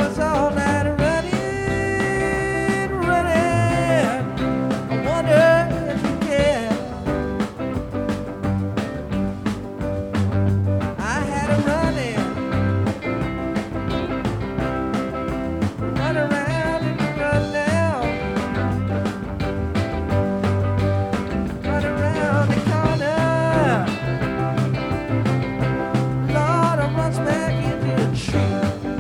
was all night running. I wonder if you can. I had a running, run around and run down, run around the corner. Lord, I runs back into a tree.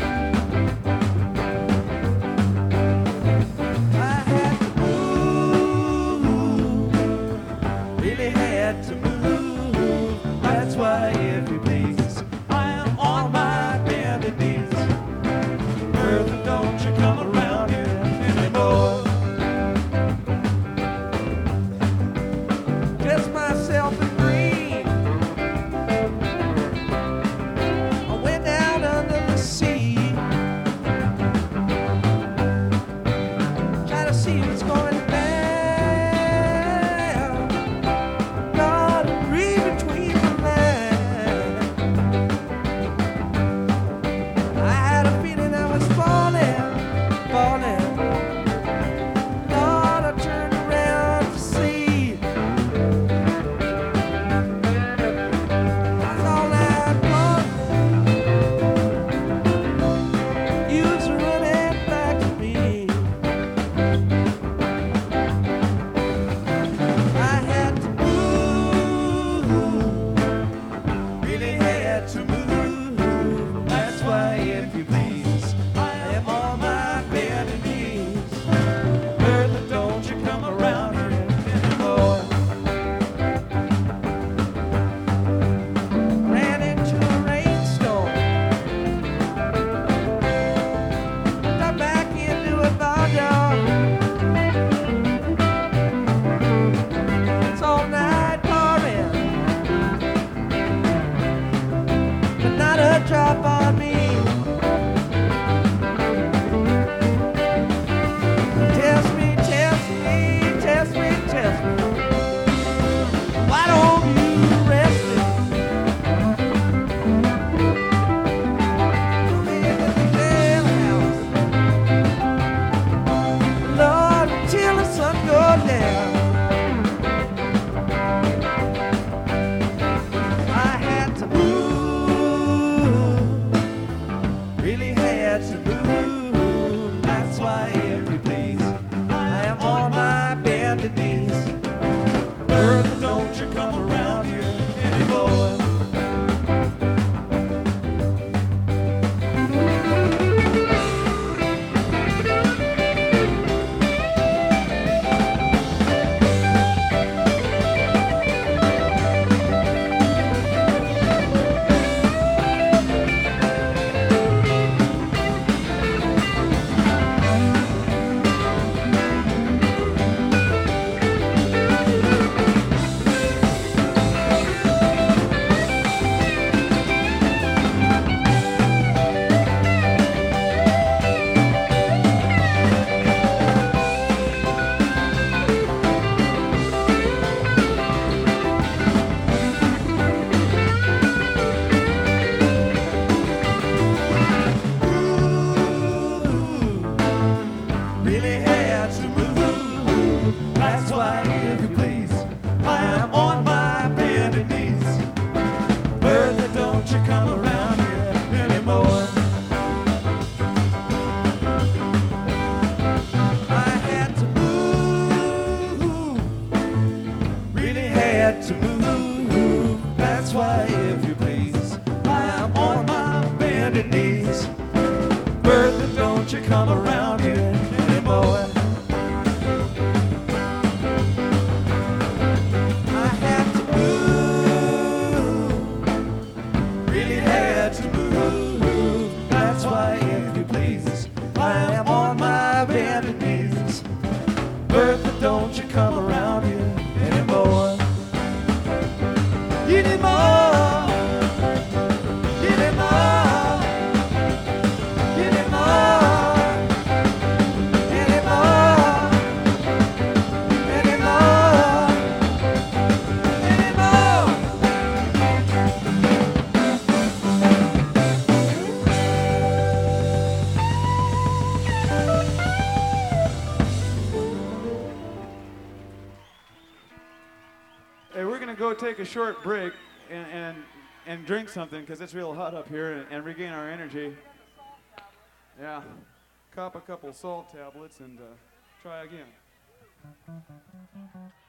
I had to move, really had to move. That's why, if you please, I am on my bended knees. Bertha, don't you come around here anymore. Dress myself in green, I went down under the sea, try to see what's going down. Lord, read between the lines. I had a feeling I was falling, falling. Lord, I turned around to see. I thought I'd run. You was running back to me. I had to move, really had to move. That's why, if you please, I am on my bended knees. Bertha, don't you come around here anymore. Ran into a rainstorm, got back into a barnyard. It's all night pouring, but not a drop on me. Test me, test me, test me, test me. Why don't you rest me? Put me into the jailhouse, Lord, till the sun goes down. I had to move, really had to move. That's why, if you please, I am on my bended knees. Bertha, don't you come around here anymore. Really had to move. That's why, if you please, I am on my bended knees. Bertha, don't you come around here anymore. I had to move, really had to move. That's why, if you please, I am on my bended knees. Bertha, don't you come around here anymore. I had to move, really had to move. That's why, if you please, I am on my bended knees. Bertha, don't you come around here anymore. Anymore, anymore. go take a short break and drink something because it's real hot up here and regain our energy. Yeah. Cop a couple salt tablets and try again.